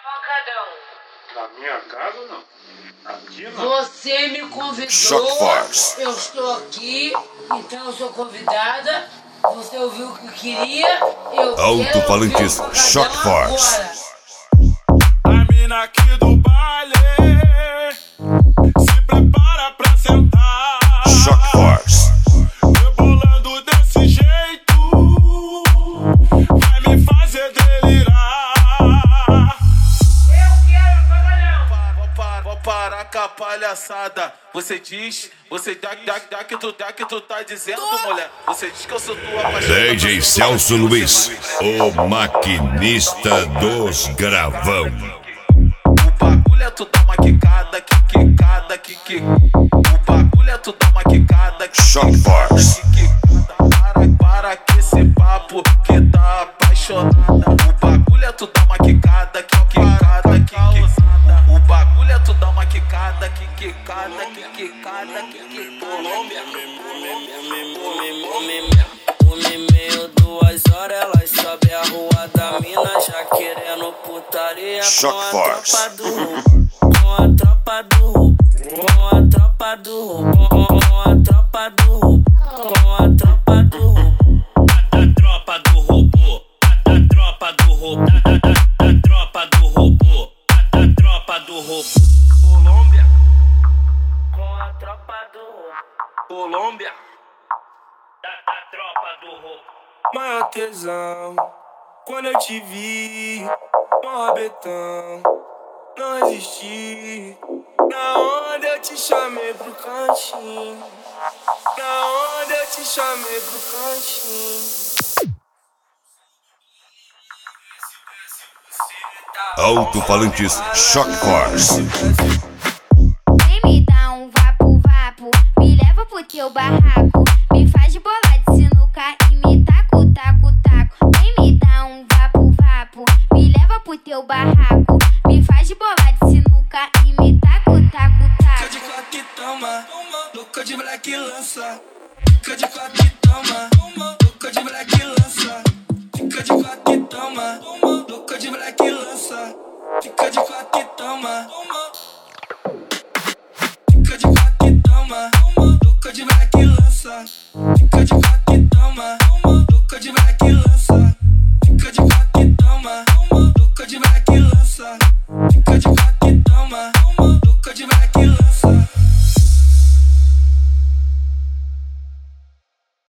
Na minha casa, não. Aqui, não. Você me convidou, Shock Force. eu estou aqui, então eu sou convidada. Você ouviu o que queria, eu Alto-falantes quero Shock Force. agora. A mina aqui do baile se prepara pra sentar. Shock Force. Rebolando desse jeito vai me fazer delirar. Eu quero trabalhar. Vou parar com a palhaçada. Você diz, dá que tu tá dizendo, mulher. Você diz que eu sou tua apaixonada. DJ Celso Luiz, o maquinista dos gravão. O bagulho é tu dar uma quicada, quicada. O bagulho é tu dar uma quicada, Shock Force. Para que esse papo que tá apaixonada. O bagulho é tu dar uma quicada, quicada. O bagulho é tu dar uma quicada, quicada. Colômbia. Meio 2 horas, elas sobem a rua da mina, já querendo putaria. Shock Force. Com a tropa do roubo, com a tropa do roubo, com a tropa do roubo, com a tropa do roubo. Da tropa do robô, da tropa do robô, da tropa do robô, da tropa do robô. Colômbia. Com a tropa do roubo, Colômbia. da tropa do roubo. Maior tesão, quando eu te vi, mó betão, não resisti. Na onda eu te chamei pro cantinho, na onda eu te chamei pro cantinho. Alto-falantes Shock Force. Vem me dar um vapo, me leva pro teu barraco, me faz de bola de sinuca e me taco. Vem me dar um vapo, me leva pro teu barraco, me faz de bola de sinuca e me taco. Fica de quatro e toma, louca de black lança. Fica de quatro e toma, louca de black lança. Fica de quatro e toma, louca de black lança. Fica de quatro